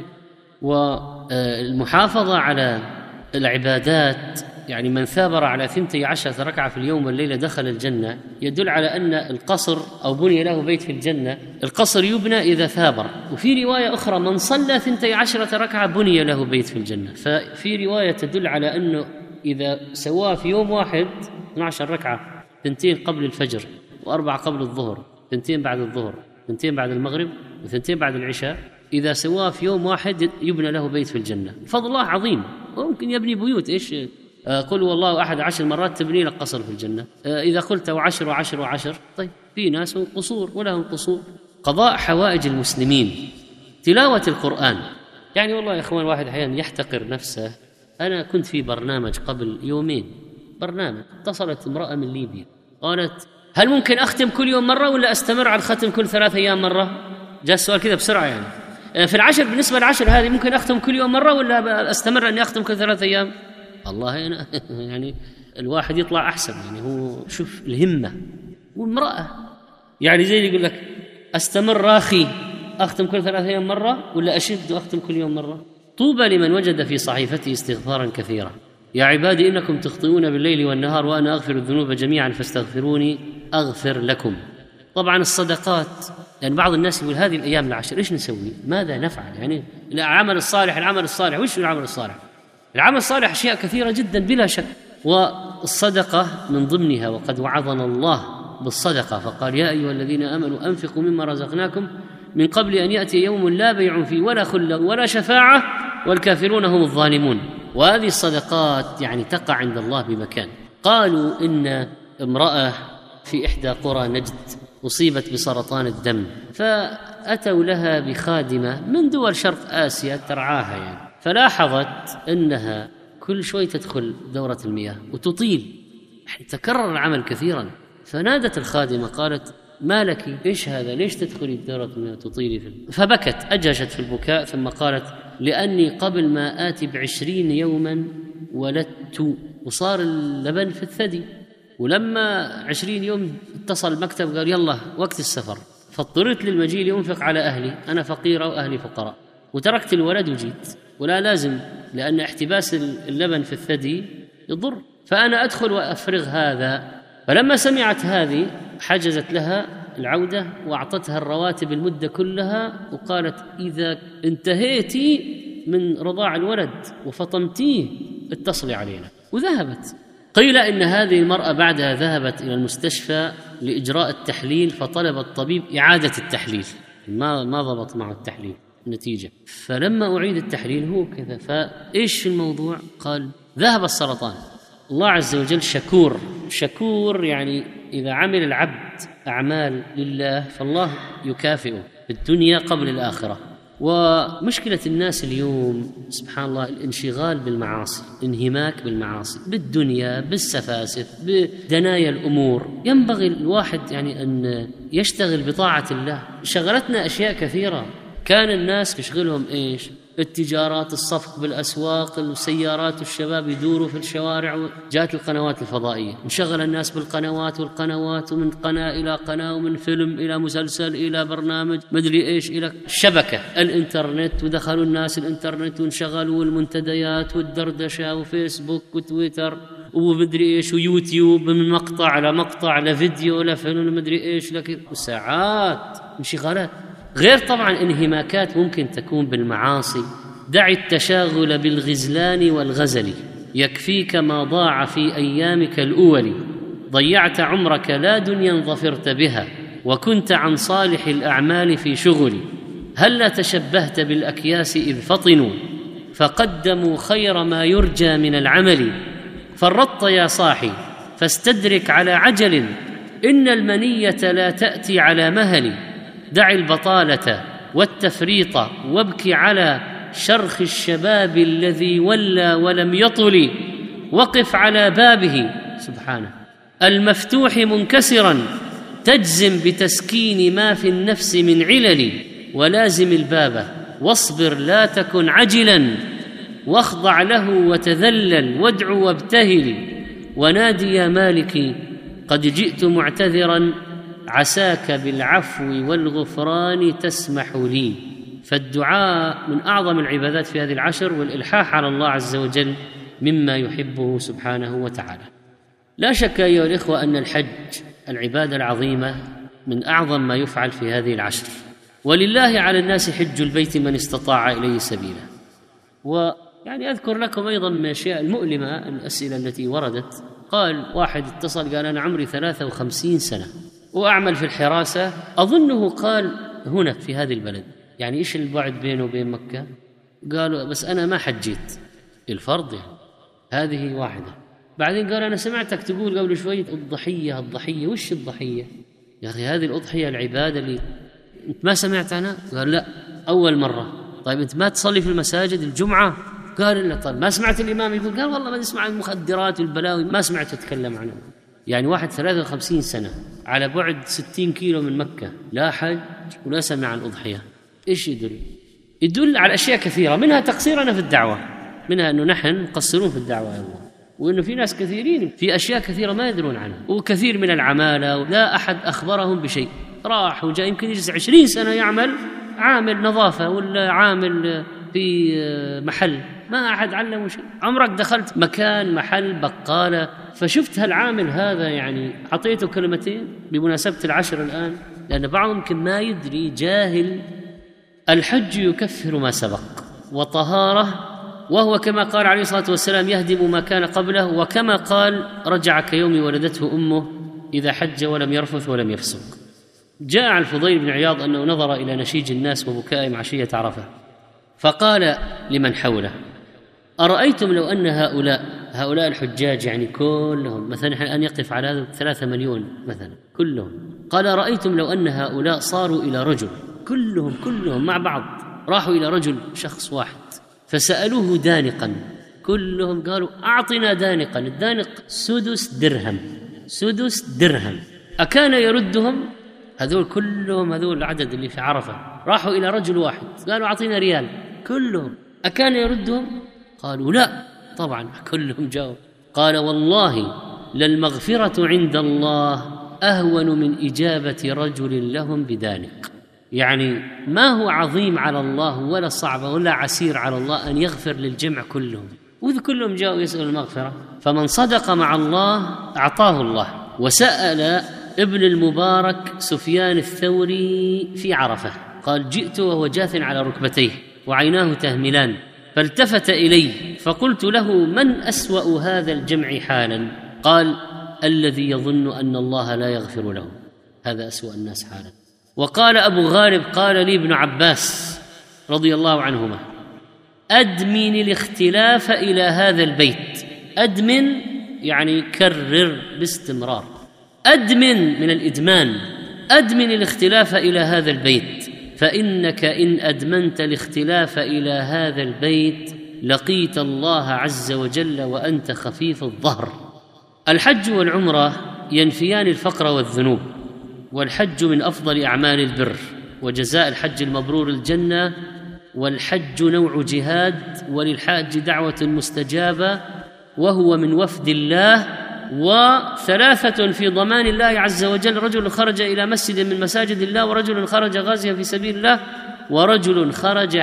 والمحافظة على العبادات، يعني من ثابر على ثنتي عشرة ركعة في اليوم والليلة دخل الجنة، يدل على أن القصر أو بني له بيت في الجنة، القصر يبنى إذا ثابر. وفي رواية أخرى: من صلى ثنتي عشرة ركعة بني له بيت في الجنة. ففي رواية تدل على أنه إذا سواه في يوم واحد اثنتي عشرة ركعة، ثنتين قبل الفجر وأربعة قبل الظهر، ثنتين بعد الظهر، ثنتين بعد المغرب، وثنتين بعد العشاء، إذا سواه في يوم واحد يبنى له بيت في الجنة. فضل الله عظيم، وممكن يبني بيوت. إيش قل والله أحد عشر مرات تبني لك قصر في الجنة. إذا قلت وعشر وعشر وعشر، طيب في ناس قصور ولهم قصور. قضاء حوائج المسلمين، تلاوة القرآن. يعني والله يا إخوان واحد أحيانا يحتقر نفسه. أنا كنت في برنامج قبل يومين، برنامج، اتصلت امرأة من ليبيا قالت: هل ممكن أختم كل يوم مرة ولا أستمر على الختم كل ثلاث أيام مرة؟ جاء السؤال كذا بسرعة. يعني في العشر، بالنسبة للعشر هذه ممكن أختم كل يوم مرة ولا أستمر أني أختم كل ثلاث أيام؟ الله أنا يعني الواحد يطلع أحسن. يعني هو شوف الهمة. والمرأة يعني زي اللي يقول لك: أستمر راخي أختم كل ثلاث أيام مرة ولا أشد وأختم كل يوم مرة؟ طوبى لمن وجد في صحيفته استغفارا كثيرا. يا عبادي إنكم تخطئون بالليل والنهار وأنا أغفر الذنوب جميعا فاستغفروني أغفر لكم. طبعا الصدقات، يعني بعض الناس يقول هذه الأيام العشر إيش نسوي؟ ماذا نفعل؟ يعني العمل الصالح، العمل الصالح وش العمل الصالح؟ العمل الصالح أشياء كثيرة جدا بلا شك، والصدقة من ضمنها. وقد وعظنا الله بالصدقة فقال: يا أيها الذين آمنوا أنفقوا مما رزقناكم من قبل أن يأتي يوم لا بيع فيه ولا خلة ولا شفاعة والكافرون هم الظالمون. وهذه الصدقات يعني تقع عند الله بمكان. قالوا إن امرأة في إحدى قرى نجد أصيبت بسرطان الدم، فأتوا لها بخادمة من دول شرق آسيا ترعاها، يعني فلاحظت أنها كل شوي تدخل دورة المياه وتطيل، يعني تكرر العمل كثيرا. فنادت الخادمة قالت: ما لك؟ إيش هذا؟ ليش تدخلي بدورة المياه تطيلي في ال... فبكت، أجهشت في البكاء، ثم قالت: لأني قبل ما آتي بعشرين يوما ولدت وصار اللبن في الثدي، ولما عشرين يوم اتصل المكتب قال: يلا وقت السفر، فاضطريت للمجيء لأنفق على أهلي، أنا فقيرة وأهلي فقراء، وتركت الولد وجيت، ولا لازم لأن احتباس اللبن في الثدي يضر، فأنا أدخل وأفرغ هذا. فلما سمعت هذه حجزت لها العودة وأعطتها الرواتب المدة كلها، وقالت إذا انتهيتي من رضاع الولد وفطمتيه اتصلي علينا، وذهبت. قيل إن هذه المرأة بعدها ذهبت إلى المستشفى لإجراء التحليل، فطلب الطبيب إعادة التحليل، ما ما ضبط معه التحليل النتيجة، فلما أعيد التحليل هو كذا. فإيش الموضوع؟ قال ذهب السرطان. الله عز وجل شكور، شكور يعني إذا عمل العبد أعمال لله فالله يكافئه في الدنيا قبل الآخرة. ومشكلة الناس اليوم سبحان الله الانشغال بالمعاصي، انهماك بالمعاصي، بالدنيا، بالسفاسف، بدنايا الأمور. ينبغي الواحد يعني أن يشتغل بطاعة الله. شغلتنا أشياء كثيرة، كان الناس يشغلهم إيش؟ التجارات، الصفق بالأسواق، السيارات، الشباب يدوروا في الشوارع. جاءت القنوات الفضائية، انشغل الناس بالقنوات والقنوات، ومن قناة إلى قناة، ومن فيلم إلى مسلسل إلى برنامج مدري إيش إلى الشبكة الإنترنت، ودخلوا الناس الإنترنت وانشغلوا، والمنتديات والدردشة وفيسبوك وتويتر ومدري إيش ويوتيوب، من مقطع على مقطع على فيديو على فيلم مدري إيش، لكن ساعات انشغالات. غير طبعا انهماكات ممكن تكون بالمعاصي. دع التشاغل بالغزلان والغزل يكفيك ما ضاع في أيامك الأول، ضيعت عمرك لا دنيا ظفرت بها، وكنت عن صالح الأعمال في شغل. هل تشبهت بالأكياس إذ فطنوا فقدموا خير ما يرجى من العمل، فرطت يا صاحي فاستدرك على عجل، إن المنية لا تأتي على مهل. دع البطالة والتفريط وابكي على شرخ الشباب الذي ولى ولم يطل، وقف على بابه سبحانه المفتوح منكسرا، تجزم بتسكين ما في النفس من علل، ولازم الباب واصبر لا تكن عجلا، واخضع له وتذلل وادع وابتهل، ونادي يا مالكي قد جئت معتذرا، عساك بالعفو والغفران تسمح لي. فالدعاء من أعظم العبادات في هذه العشر، والإلحاح على الله عز وجل مما يحبه سبحانه وتعالى. لا شك أيها الإخوة أن الحج العبادة العظيمة من أعظم ما يفعل في هذه العشر، ولله على الناس حج البيت من استطاع إليه سبيلا. ويعني أذكر لكم أيضا من الأشياء المؤلمة الأسئلة التي وردت. قال واحد اتصل قال أنا عمري ثلاثة وخمسين سنة وأعمل في الحراسة، أظنه قال هنا في هذه البلد، يعني إيش البعد بينه وبين مكة؟ قالوا بس أنا ما حجيت الفرض، يعني هذه واحدة. بعدين قال أنا سمعتك تقول قبل شوية الضحية الضحية، وش الضحية؟ يا أخي هذه الأضحية العبادة اللي أنت ما سمعت عنها؟ قال لا أول مرة. طيب أنت ما تصلي في المساجد الجمعة؟ قال لا. طيب ما سمعت الإمام يقول؟ قال والله ما نسمع المخدرات والبلاوي، ما سمعت أتكلم عنها. يعني واحد ثلاثة وخمسين سنة على بعد ستين كيلو من مكة، لا حج ولا سمع عن الأضحية. إيش يدل؟ يدل على أشياء كثيرة، منها تقصيرنا في الدعوة، منها أنه نحن مقصرون في الدعوة يا الله، وأنه في ناس كثيرين في أشياء كثيرة ما يدرون عنها، وكثير من العمالة لا أحد أخبرهم بشيء، راح وجاء يمكن يجلس عشرين سنة يعمل عامل نظافة ولا عامل في محل، ما أحد علمه شيء. عمرك دخلت مكان محل بقالة فشفت هالعامل هذا يعني عطيته كلمتين بمناسبة العشر الآن؟ لأن بعضهم يمكن ما يدري، جاهل. الحج يكفر ما سبق وطهارة، وهو كما قال عليه الصلاة والسلام يهدم ما كان قبله، وكما قال رجع كيوم ولدته أمه إذا حج ولم يرفث ولم يفسق. جاء عن الفضيل بن عياض أنه نظر إلى نشيج الناس وبكائهم عشية عرفة، فقال لمن حوله أرأيتم لو أن هؤلاء هؤلاء الحجاج يعني كلهم مثلا أن يقف على هذا ثلاثة مليون مثلا كلهم، قال أرأيتم لو أن هؤلاء صاروا إلى رجل كلهم كلهم مع بعض، راحوا إلى رجل شخص واحد فسألوه دانقا، كلهم قالوا أعطنا دانقا، الدانق سدس درهم، سدس درهم، أكان يردهم؟ هذول كلهم هذول العدد اللي في عرفة راحوا إلى رجل واحد قالوا أعطينا ريال، كلهم أكان يردهم؟ قالوا لا طبعا كلهم جاوب. قال والله للمغفرة عند الله أهون من إجابة رجل لهم بدانق. يعني ما هو عظيم على الله ولا صعب ولا عسير على الله أن يغفر للجمع كلهم، وإذ كلهم جاءوا يسألوا المغفرة. فمن صدق مع الله أعطاه الله. وسأل ابن المبارك سفيان الثوري في عرفة، قال: جئت وهو جاث على ركبتيه وعيناه تهملان، فالتفت إلي فقلت له: من أسوأ هذا الجمع حالا؟ قال: الذي يظن أن الله لا يغفر له، هذا أسوأ الناس حالا. وقال أبو غالب: قال لي ابن عباس رضي الله عنهما: أدمن الاختلاف إلى هذا البيت. أدمن يعني كرر باستمرار، أدمن من الإدمان، أدمن الاختلاف إلى هذا البيت، فإنك إن أدمنت الاختلاف إلى هذا البيت لقيت الله عز وجل وأنت خفيف الظهر. الحج والعمرة ينفيان الفقر والذنوب، والحج من أفضل أعمال البر، وجزاء الحج المبرور الجنة، والحج نوع جهاد، وللحاج دعوة مستجابة، وهو من وفد الله. وثلاثة في ضمان الله عز وجل: رجل خرج إلى مسجد من مساجد الله، ورجل خرج غازيا في سبيل الله، ورجل خرج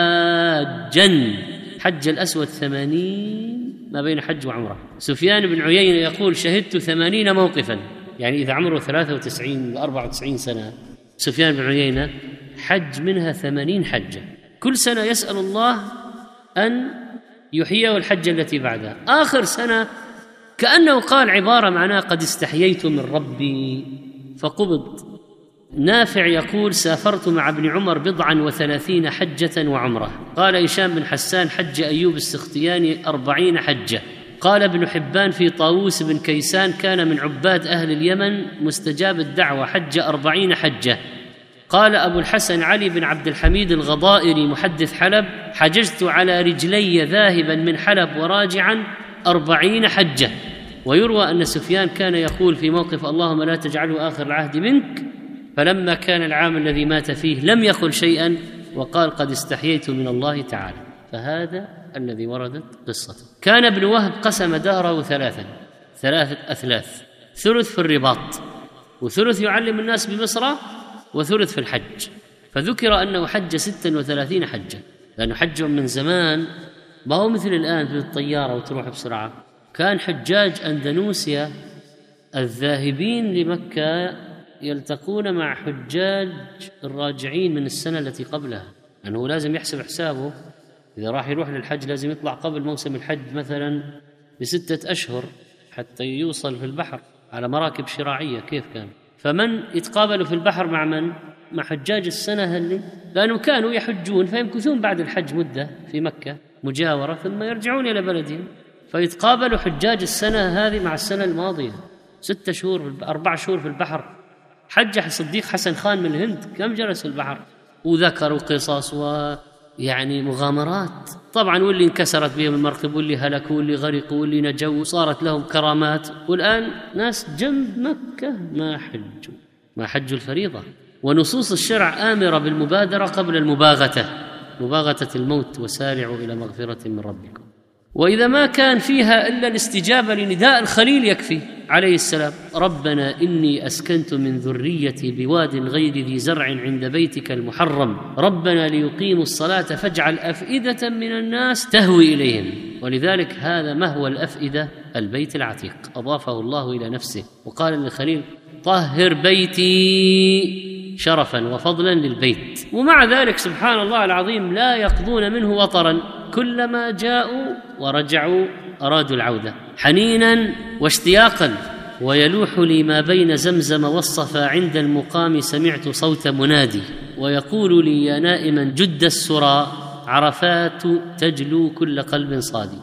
حاجا. حج الأسود ثمانين ما بين حج وعمرة. سفيان بن عيينة يقول: شهدت ثمانين موقفا، يعني إذا عمره ثلاثة وتسعين وأربعة وتسعين سنة سفيان بن عيينة حج منها ثمانين حجة، كل سنة يسأل الله أن يحييه الحجة التي بعدها. آخر سنة كأنه قال عبارة معناها: قد استحييت من ربي فقبض. نافع يقول: سافرت مع ابن عمر بضعا وثلاثين حجة وعمرة. قال هشام بن حسان: حج أيوب السختياني أربعين حجة. قال ابن حبان في طاووس بن كيسان: كان من عباد أهل اليمن مستجاب الدعوة، حج أربعين حجة. قال أبو الحسن علي بن عبد الحميد الغضائري محدث حلب: حججت على رجلي ذاهبا من حلب وراجعا أربعين حجة. ويروى أن سفيان كان يقول في موقف: اللهم لا تجعله آخر العهد منك، فلما كان العام الذي مات فيه لم يقل شيئا وقال: قد استحييت من الله تعالى. فهذا الذي وردت قصته. كان ابن وهب قسم دهره ثلاثا، ثلاثة أثلاث: ثلث في الرباط، وثلث يعلم الناس بمصر، وثلث في الحج. فذكر أنه حج ستا وثلاثين حجة، لأنه حج من زمان، ما هو مثل الآن في الطيارة وتروح بسرعة. كان حجاج أندونيسيا الذاهبين لمكة يلتقون مع حجاج الراجعين من السنة التي قبلها، لأنه لازم يحسب حسابه إذا راح يروح للحج لازم يطلع قبل موسم الحج مثلا بستة أشهر حتى يوصل في البحر على مراكب شراعية. كيف كان؟ فمن يتقابلوا في البحر مع من؟ مع حجاج السنة اللي لأنهم كانوا يحجون فيمكثون بعد الحج مدة في مكة مجاورة ثم يرجعون إلى بلدهم، فيتقابلوا حجاج السنة هذه مع السنة الماضية، ستة شهور أربع شهور في البحر. حج الصديق حسن خان من الهند كم جلس في البحر، وذكروا قصص ويعني مغامرات طبعا، واللي انكسرت بهم المركب، واللي هلكوا، واللي غرقوا، واللي نجوا، وصارت لهم كرامات. والآن ناس جنب مكة ما حجوا ما حجوا الفريضة. ونصوص الشرع آمرة بالمبادرة قبل المباغتة، مباغتة الموت: وسارعوا إلى مغفرة من ربكم. وإذا ما كان فيها إلا الاستجابة لنداء الخليل يكفي عليه السلام: ربنا إني أسكنت من ذريتي بواد غير ذي زرع عند بيتك المحرم ربنا ليقيموا الصلاة فاجعل أفئدة من الناس تهوي إليهم. ولذلك هذا مهوى الأفئدة البيت العتيق، أضافه الله إلى نفسه وقال للخليل: طهر بيتي شرفا وفضلا للبيت. ومع ذلك سبحان الله العظيم لا يقضون منه وطرا، كلما جاءوا ورجعوا أرادوا العودة حنينا واشتياقا. ويلوح لي ما بين زمزم والصفا عند المقام سمعت صوت منادي، ويقول لي يا نائما جد السرى عرفات تجلو كل قلب صادي.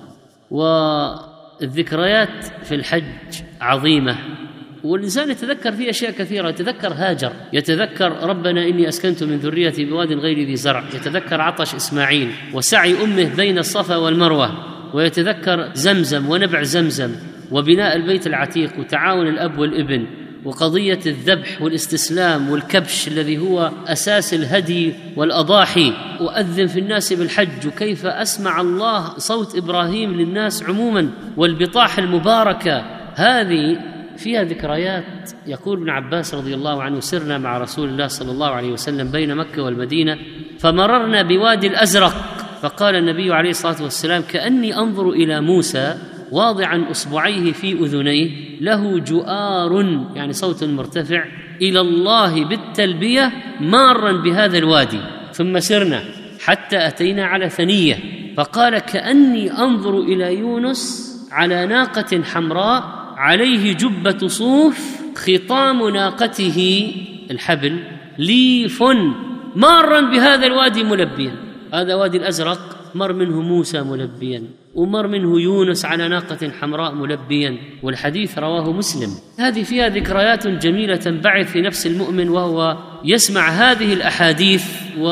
والذكريات في الحج عظيمة، والإنسان يتذكر فيه أشياء كثيرة، يتذكر هاجر، يتذكر ربنا إني أسكنت من ذريتي بواد غير ذي زرع، يتذكر عطش إسماعيل وسعي أمه بين الصفا والمروة، ويتذكر زمزم ونبع زمزم وبناء البيت العتيق وتعاون الأب والابن وقضية الذبح والاستسلام والكبش الذي هو أساس الهدي والأضاحي، وأذن في الناس بالحج، وكيف أسمع الله صوت إبراهيم للناس عموما، والبطاح المباركة هذه فيها ذكريات. يقول ابن عباس رضي الله عنه: سرنا مع رسول الله صلى الله عليه وسلم بين مكة والمدينة فمررنا بوادي الأزرق، فقال النبي عليه الصلاة والسلام: كأني أنظر إلى موسى واضعا أصبعيه في أذنيه له جؤار، يعني صوت مرتفع، إلى الله بالتلبية مارا بهذا الوادي. ثم سرنا حتى أتينا على ثنية، فقال: كأني أنظر إلى يونس على ناقة حمراء عليه جبة صوف، خطام ناقته الحبل ليف، مارا بهذا الوادي ملبيا. هذا وادي الأزرق مر منه موسى ملبيا، ومر منه يونس على ناقة حمراء ملبيا، والحديث رواه مسلم. هذه فيها ذكريات جميلة تنبعث في نفس المؤمن وهو يسمع هذه الأحاديث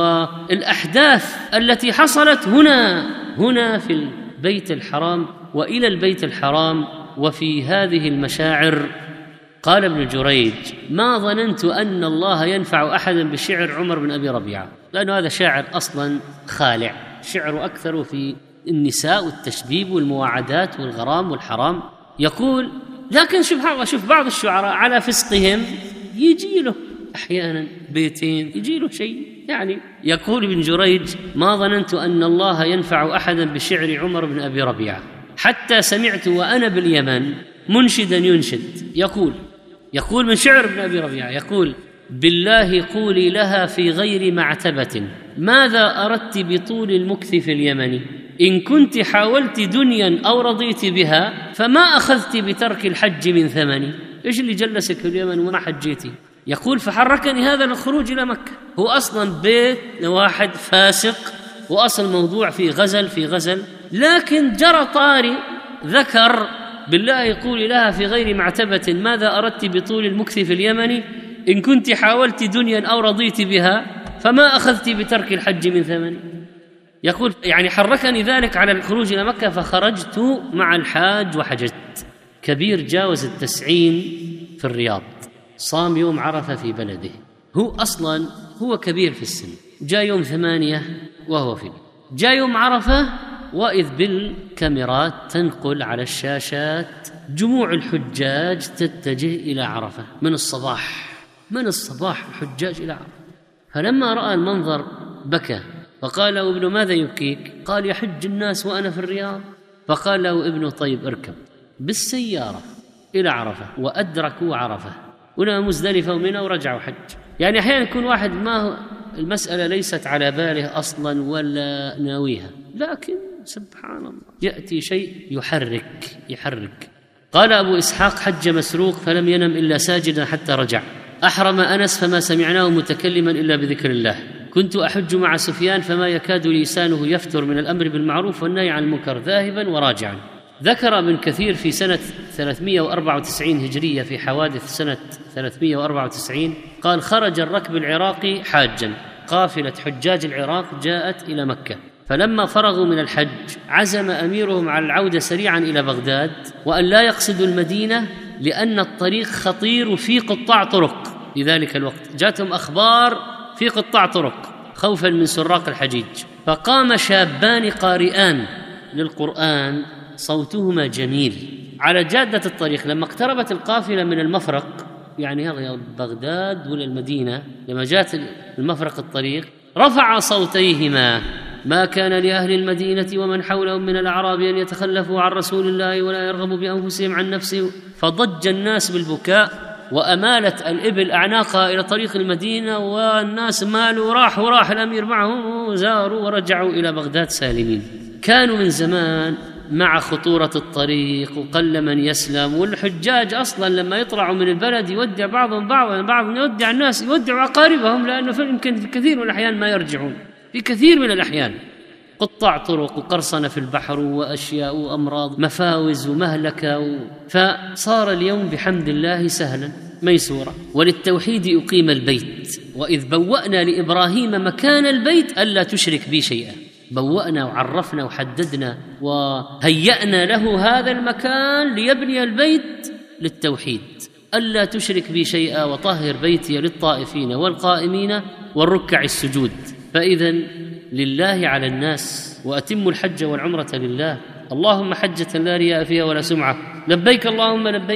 والأحداث التي حصلت هنا هنا في البيت الحرام وإلى البيت الحرام وفي هذه المشاعر. قال ابن جريج: ما ظننت أن الله ينفع أحدا بشعر عمر بن أبي ربيعة، لأنه هذا شاعر أصلا خالع، شعر أكثر في النساء والتشبيب والمواعدات والغرام والحرام. يقول: لكن شوف بعض الشعراء على فسقهم يجي له أحيانا بيتين، يجي له شيء يعني. يقول ابن جريج: ما ظننت أن الله ينفع أحدا بشعر عمر بن أبي ربيعة حتى سمعت وأنا باليمن منشدا ينشد، يقول يقول من شعر ابن أبي ربيعة، يقول: بالله قولي لها في غير معتبة ماذا أردت بطول المكث في اليمن، إن كنت حاولت دنيا أو رضيت بها فما أخذت بترك الحج من ثمني. إيش اللي جلسك في اليمن وما حجيتي؟ يقول: فحركني هذا للخروج إلى مكة. هو أصلا بيت واحد فاسق، وأصل موضوع في غزل في غزل، لكن جرى طاري ذكر: بالله قولي لها في غير معتبة ماذا أردت بطول المكث في اليمن، إن كنت حاولت دنيا أو رضيت بها فما أخذت بترك الحج من ثمني. يقول يعني حركني ذلك على الخروج إلى مكة، فخرجت مع الحاج وحججت. كبير جاوز التسعين في الرياض، صام يوم عرفة في بلده، هو أصلا هو كبير في السن، جاء يوم ثمانية وهو في جاء يوم عرفة، وإذ بالكاميرات تنقل على الشاشات جموع الحجاج تتجه إلى عرفة من الصباح من الصباح الحجاج إلى عرفة. فلما رأى المنظر بكى، فقال له ابنه: ماذا يبكيك؟ قال: يحج الناس وأنا في الرياض. فقال له ابنه: طيب اركب بالسيارة إلى عرفة. وأدركوا عرفة وناموا مزدلفة ومنى ورجعوا حج. يعني أحيانا يكون واحد ما المسألة ليست على باله أصلا ولا ناويها، لكن سبحان الله يأتي شيء يحرك يحرك. قال أبو إسحاق: حج مسروق فلم ينم إلا ساجدا حتى رجع. أحرم أنس فما سمعناه متكلما إلا بذكر الله. كنت أحج مع سفيان فما يكاد لسانه يفتر من الأمر بالمعروف والنهي عن المنكر ذاهبا وراجعا. ذكر ابن كثير في سنة ثلاثمائة وأربعة وتسعين هجرية في حوادث سنة ثلاثمائة وأربعة وتسعين قال: خرج الركب العراقي حاجا، قافلة حجاج العراق جاءت إلى مكة، فلما فرغوا من الحج عزم أميرهم على العودة سريعا إلى بغداد وأن لا يقصدوا المدينة لأن الطريق خطير في قطاع طرق. لذلك الوقت جاءتهم أخبار في قطاع طرق خوفا من سراق الحجيج. فقام شابان قارئان للقرآن صوتهما جميل على جادة الطريق. لما اقتربت القافلة من المفرق، يعني هذا بغداد ولا المدينة، لما جاءت المفرق الطريق رفع صوتيهما: ما كان لأهل المدينة ومن حولهم من الأعراب أن يتخلفوا عن رسول الله ولا يرغبوا بأنفسهم عن نفسه. فضج الناس بالبكاء، وأمالت الإبل أعناقها إلى طريق المدينة، والناس مالوا راح وراح الأمير معهم وزاروا ورجعوا إلى بغداد سالمين. كانوا من زمان مع خطورة الطريق وقل من يسلم، والحجاج أصلا لما يطلعوا من البلد يودع بعضهم بعضا، بعضهم يودع الناس يودع أقاربهم، لأنه في يمكن في كثير من الأحيان ما يرجعون، في كثير من الأحيان قطاع طرق وقرصنة في البحر وأشياء وأمراض مفاوز ومهلكة و... فصار اليوم بحمد الله سهلا ميسورا. وللتوحيد يقيم البيت. وإذ بوأنا لإبراهيم مكان البيت ألا تشرك بي شيئا، بوأنا وعرفنا وحددنا وهيأنا له هذا المكان ليبني البيت للتوحيد، ألا تشرك بي شيئا وطهر بيتي للطائفين والقائمين والركع السجود. فإذا لله على الناس وأتموا الحج والعمرة لله، اللهم حجة لا رياء فيها ولا سمعة، لبيك اللهم لبيك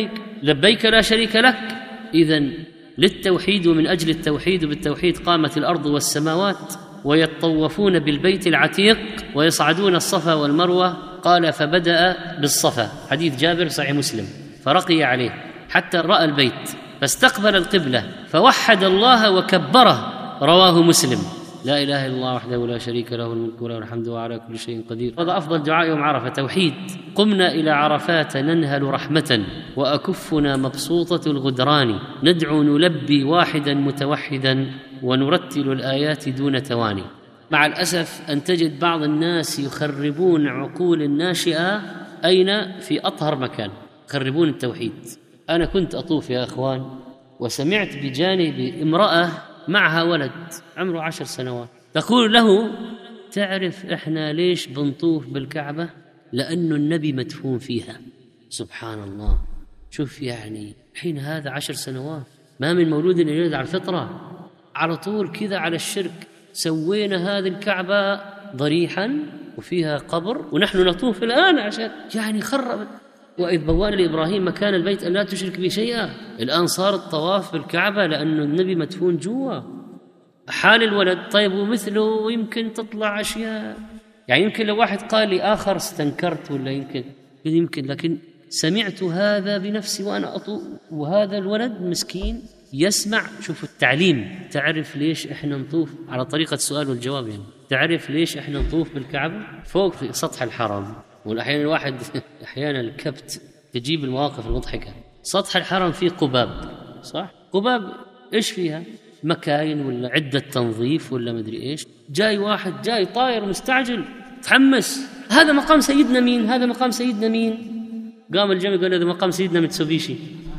لبيك لا شريك لك. إذن للتوحيد ومن أجل التوحيد وبالتوحيد قامت الأرض والسماوات، ويطوفون بالبيت العتيق ويصعدون الصفا والمروة. قال فبدأ بالصفا، حديث جابر صحيح مسلم، فرقي عليه حتى رأى البيت فاستقبل القبلة فوحد الله وكبره، رواه مسلم. لا إله إلا الله وحده لا شريك له الملك وله الحمد وعلى كل شيء قدير. هذا أفضل دعاء يوم عرفة، توحيد. قمنا إلى عرفات ننهل رحمة وأكفنا مبسوطة الغدران، ندعو نلبي واحدا متوحدا ونرتل الآيات دون تواني. مع الأسف أن تجد بعض الناس يخربون عقول الناشئة. أين؟ في أطهر مكان يخربون التوحيد. أنا كنت أطوف يا أخوان وسمعت بجانبي امرأة معها ولد عمره عشر سنوات تقول له: تعرف إحنا ليش بنطوف بالكعبة؟ لأنه النبي مدفون فيها. سبحان الله. شوف يعني حين هذا عشر سنوات، ما من مولود يولد على الفطرة، على طول كذا على الشرك. سوينا هذه الكعبة ضريحا وفيها قبر ونحن نطوف الآن عشان يعني خرب. وإذ بوأنا لإبراهيم مكان البيت أن لا تشرك بي شيئا. الآن صار الطواف بالكعبة لأنه النبي مدفون جوا. حال الولد طيب ومثله يمكن تطلع أشياء، يعني يمكن لو واحد قال لي آخر استنكرت ولا يمكن يمكن لكن سمعت هذا بنفسي وأنا أطوف، وهذا الولد مسكين يسمع. شوفوا التعليم. تعرف ليش إحنا نطوف؟ على طريقة السؤال والجواب يعني. تعرف ليش إحنا نطوف بالكعبة؟ فوق في سطح الحرم. والأحيان الواحد أحيانا الكبت تجيب المواقف المضحكة. سطح الحرم فيه قباب، صح؟ قباب إيش فيها؟ مكاين ولا عدة تنظيف ولا مدري إيش. جاي واحد جاي طاير مستعجل تحمس: هذا مقام سيدنا مين؟ هذا مقام سيدنا مين؟ قام الجميع قال: هذا مقام سيدنا متسوبيشي.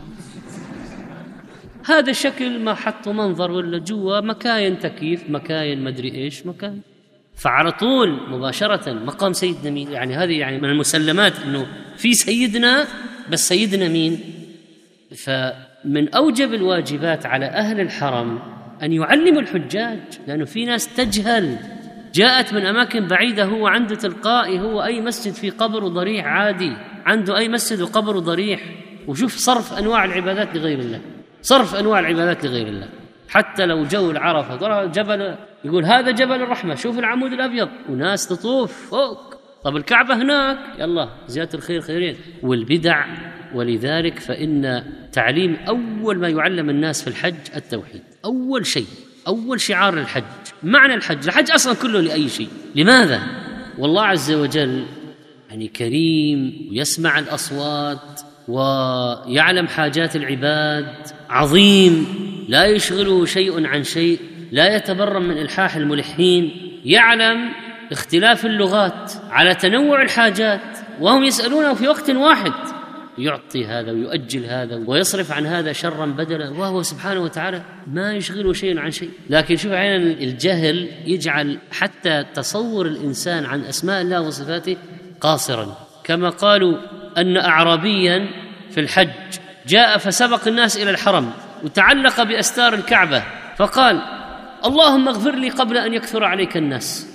هذا الشكل ما حطوا منظر ولا جوا مكاين تكييف، مكاين مدري إيش، مكاين. فعلى طول مباشرة مقام سيدنا مين؟ يعني هذه يعني من المسلمات أنه في سيدنا، بس سيدنا مين؟ فمن أوجب الواجبات على أهل الحرم أن يعلموا الحجاج، لأنه في ناس تجهل، جاءت من أماكن بعيدة، هو عنده تلقائي هو أي مسجد في قبر وضريح عادي، عنده أي مسجد وقبر وضريح. وشوف صرف أنواع العبادات لغير الله، صرف أنواع العبادات لغير الله. حتى لو جو العرفة ترى جبل، يقول هذا جبل الرحمة، شوف العمود الأبيض، وناس تطوف فوق. طب الكعبة هناك، يلا زيادة الخير خيرين. والبدع. ولذلك فإن تعليم أول ما يعلم الناس في الحج التوحيد، أول شيء، أول شعار للحج. معنى الحج، الحج أصلا كله لأي شيء. لماذا؟ والله عز وجل يعني كريم ويسمع الأصوات ويعلم حاجات العباد، عظيم لا يشغله شيء عن شيء، لا يتبرم من إلحاح الملحين، يعلم اختلاف اللغات على تنوع الحاجات، وهم يسألونه في وقت واحد، يعطي هذا ويؤجل هذا ويصرف عن هذا شرا بدلا، وهو سبحانه وتعالى ما يشغله شيء عن شيء. لكن شوف أحيانا الجهل يجعل حتى تصور الإنسان عن أسماء الله وصفاته قاصرا. كما قالوا أن أعرابيا في الحج جاء فسبق الناس إلى الحرم وتعلق بأستار الكعبة فقال: اللهم اغفر لي قبل أن يكثر عليك الناس.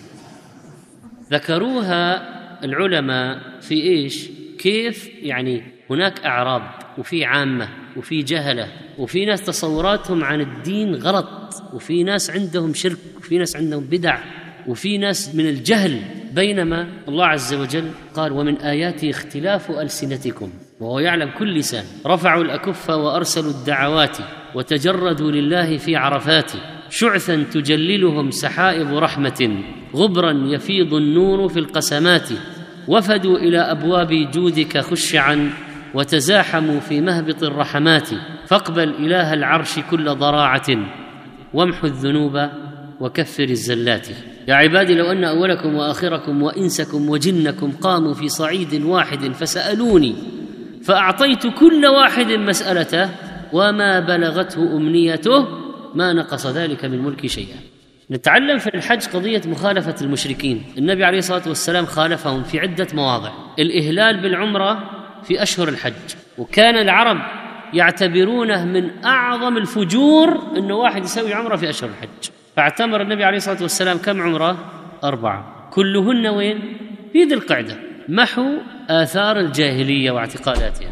ذكروها العلماء في إيش؟ كيف يعني هناك أعراب وفي عامة وفي جهلة وفي ناس تصوراتهم عن الدين غلط، وفي ناس عندهم شرك، وفي ناس عندهم بدع، وفي ناس من الجهل. بينما الله عز وجل قال: ومن آياته اختلاف ألسنتكم وهو يعلم كل لسان. رفعوا الأكف وأرسلوا الدعوات وتجردوا لله في عرفات، شعثا تجللهم سحائب رحمة، غبرا يفيض النور في القسمات، وفدوا إلى أبواب جودك خشعا وتزاحموا في مهبط الرحمات، فاقبل إله العرش كل ضراعة وامحو الذنوب وكفر الزلات. يا عبادي لو أن أولكم وآخركم وإنسكم وجنكم قاموا في صعيد واحد فسألوني فأعطيت كل واحد مسألته وما بلغته أمنيته ما نقص ذلك من ملك شيئا. نتعلم في الحج قضية مخالفة المشركين. النبي عليه الصلاة والسلام خالفهم في عدة مواضع. الإهلال بالعمرة في أشهر الحج، وكان العرب يعتبرونه من أعظم الفجور أنه واحد يسوي عمرة في أشهر الحج، فاعتمر النبي عليه الصلاة والسلام كم عمرة؟ أربعة، كلهن وين؟ في ذي القعدة، محو آثار الجاهلية واعتقاداتها.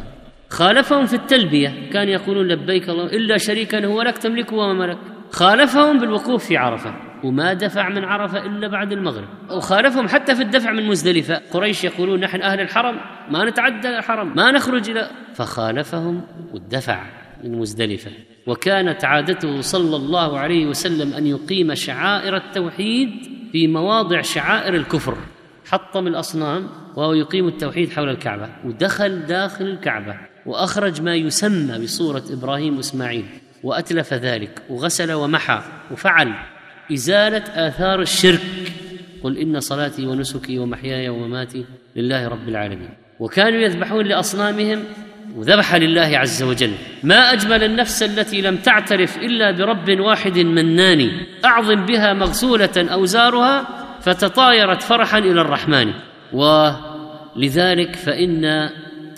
خالفهم في التلبية، كان يقولون لبيك الله إلا شريكا هو لك تملكه وما ملك. خالفهم بالوقوف في عرفة، وما دفع من عرفة إلا بعد المغرب. وخالفهم حتى في الدفع من مزدلفة، قريش يقولون نحن أهل الحرم ما نتعدى الحرم ما نخرج إلى، فخالفهم والدفع من مزدلفة. وكانت عادته صلى الله عليه وسلم أن يقيم شعائر التوحيد في مواضع شعائر الكفر، حطم الأصنام وهو يقيم التوحيد حول الكعبة، ودخل داخل الكعبة وأخرج ما يسمى بصورة إبراهيم وإسماعيل وأتلف ذلك، وغسل ومحى وفعل إزالة آثار الشرك. قل إن صلاتي ونسكي ومحياي ومماتي لله رب العالمين. وكانوا يذبحون لأصنامهم وذبح لله عز وجل. ما أجمل النفس التي لم تعترف إلا برب واحد مناني، أعظم بها مغسولة أوزارها فتطايرت فرحا إلى الرحمن. ولذلك فإن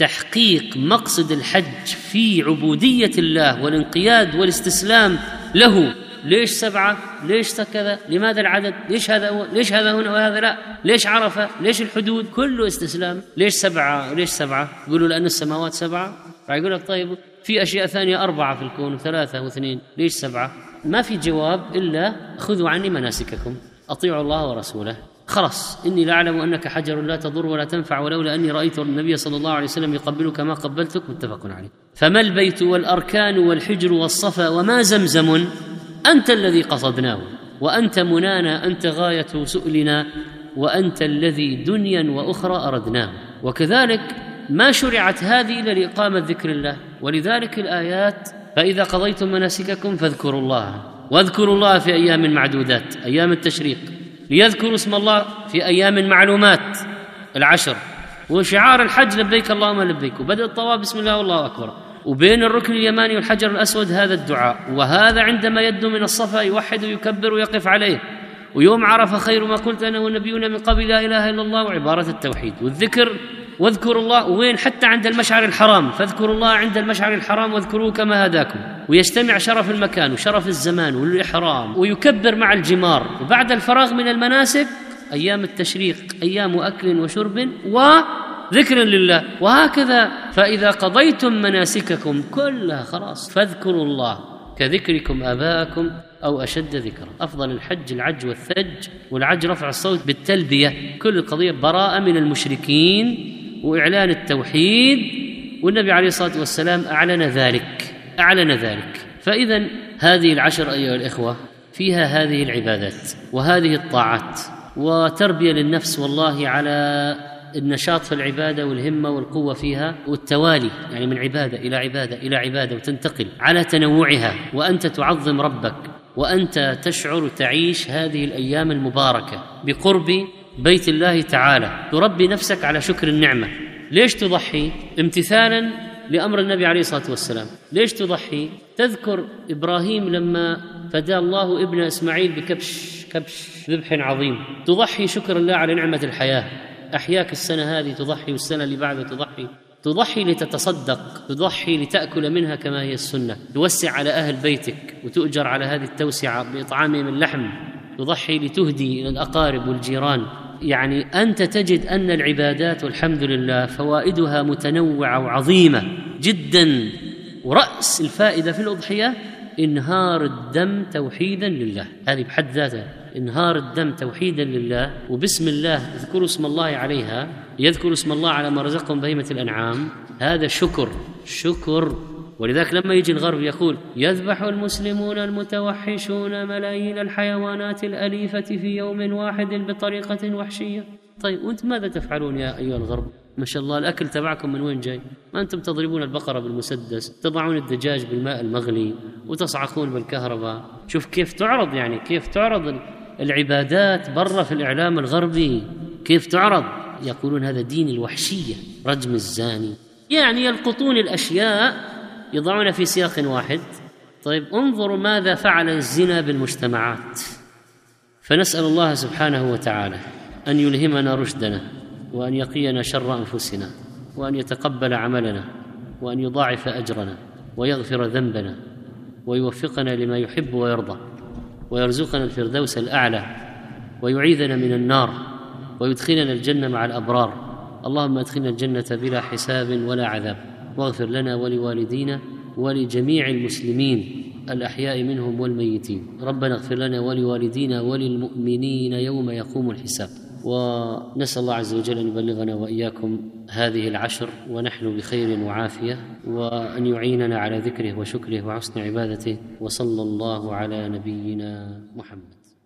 تحقيق مقصد الحج في عبودية الله والانقياد والاستسلام له. ليش سبعة؟ ليش كذا؟ لماذا العدد؟ ليش هذا هو؟ ليش هذا هنا وهذا لا؟ ليش عرفة؟ ليش الحدود؟ كله استسلام. ليش سبعة؟ ليش سبعة؟ يقولوا لأن السماوات سبعة. فيقول لك طيب في أشياء ثانية أربعة في الكون وثلاثة واثنين، ليش سبعة؟ ما في جواب إلا خذوا عني مناسككم، أطيعوا الله ورسوله. خلاص، إني لأعلم أنك حجر لا تضر ولا تنفع، ولولا أني رأيت النبي صلى الله عليه وسلم يقبلك ما قبلتك. متفق عليه. فما البيت والأركان والحجر والصفا وما زمزم؟ أنت الذي قصدناه، وأنت منانا، أنت غاية سؤلنا، وأنت الذي دنيا وأخرى أردناه. وكذلك ما شرعت هذه إلا لإقامة ذكر الله. ولذلك الآيات: فإذا قضيتم مناسككم فاذكروا الله، واذكروا الله في أيام معدودات، أيام التشريق، ليذكروا اسم الله في أيام معلومات العشر. وشعار الحج لبيك اللهم لبيك، وبدأ الطواف بسم الله والله أكبر، وبين الركن اليماني والحجر الأسود هذا الدعاء، وهذا عندما يدنو من الصفا يوحد ويكبر ويقف عليه. ويوم عرفة خير ما قلت أنا والنبيون من قبل لا إله إلا الله، وعبارة التوحيد والذكر. واذكروا الله وين؟ حتى عند المشعر الحرام، فاذكروا الله عند المشعر الحرام واذكروه كما هداكم. ويجتمع شرف المكان وشرف الزمان والإحرام، ويكبر مع الجمار. وبعد الفراغ من المناسك أيام التشريق أيام أكل وشرب وذكر لله، وهكذا. فإذا قضيتم مناسككم كلها خلاص فاذكروا الله كذكركم آباءكم أو أشد ذكرا. أفضل الحج العج والثج، والعج رفع الصوت بالتلبية. كل القضية براءة من المشركين وإعلان التوحيد، والنبي عليه الصلاة والسلام أعلن ذلك أعلن ذلك فإذا هذه العشر أيها الإخوة فيها هذه العبادات وهذه الطاعات، وتربية للنفس والله على النشاط في العبادة والهمة والقوة فيها، والتوالي يعني من عبادة إلى عبادة إلى عبادة، وتنتقل على تنوعها، وأنت تعظم ربك وأنت تشعر تعيش هذه الأيام المباركة بقرب بيت الله تعالى. تربي نفسك على شكر النعمة. ليش تضحي؟ امتثالا لأمر النبي عليه الصلاة والسلام. ليش تضحي؟ تذكر إبراهيم لما فدى الله ابن إسماعيل بكبش كبش ذبح عظيم. تضحي شكر الله على نعمة الحياة، أحياك السنة هذه تضحي، والسنة اللي بعدها تضحي. تضحي لتتصدق، تضحي لتأكل منها كما هي السنة، توسع على أهل بيتك وتؤجر على هذه التوسعة بإطعامهم اللحم. تضحي لتهدي إلى الأقارب والجيران. يعني أنت تجد أن العبادات والحمد لله فوائدها متنوعة وعظيمة جدا. ورأس الفائدة في الأضحية إنهار الدم توحيدا لله، هذه بحد ذاتها إنهار الدم توحيدا لله. وبسم الله اذكروا اسم الله عليها، يذكر اسم الله على ما رزقهم بهيمة الأنعام. هذا شكر شكر. ولذلك لما يجي الغرب يقول يذبح المسلمون المتوحشون ملايين الحيوانات الأليفة في يوم واحد بطريقة وحشية. طيب وأنت ماذا تفعلون يا أيها الغرب؟ ما شاء الله الأكل تبعكم من وين جاي؟ ما أنتم تضربون البقرة بالمسدس، تضعون الدجاج بالماء المغلي، وتصعقون بالكهرباء. شوف كيف تعرض، يعني كيف تعرض العبادات برا في الإعلام الغربي، كيف تعرض. يقولون هذا دين الوحشية، رجم الزاني، يعني يلقطون الأشياء يضعون في سياق واحد. طيب انظروا ماذا فعل الزنا بالمجتمعات. فنسأل الله سبحانه وتعالى أن يلهمنا رشدنا، وأن يقينا شر أنفسنا، وأن يتقبل عملنا، وأن يضاعف أجرنا، ويغفر ذنبنا، ويوفقنا لما يحب ويرضى، ويرزقنا الفردوس الأعلى، ويعيذنا من النار، ويدخلنا الجنة مع الأبرار. اللهم ادخلنا الجنة بلا حساب ولا عذاب. واغفر لنا ولوالدينا ولجميع المسلمين الأحياء منهم والميتين. ربنا اغفر لنا ولوالدينا وللمؤمنين يوم يقوم الحساب. ونسأل الله عز وجل أن يبلغنا وإياكم هذه العشر ونحن بخير وعافية، وأن يعيننا على ذكره وشكره وحسن عبادته. وصلى الله على نبينا محمد.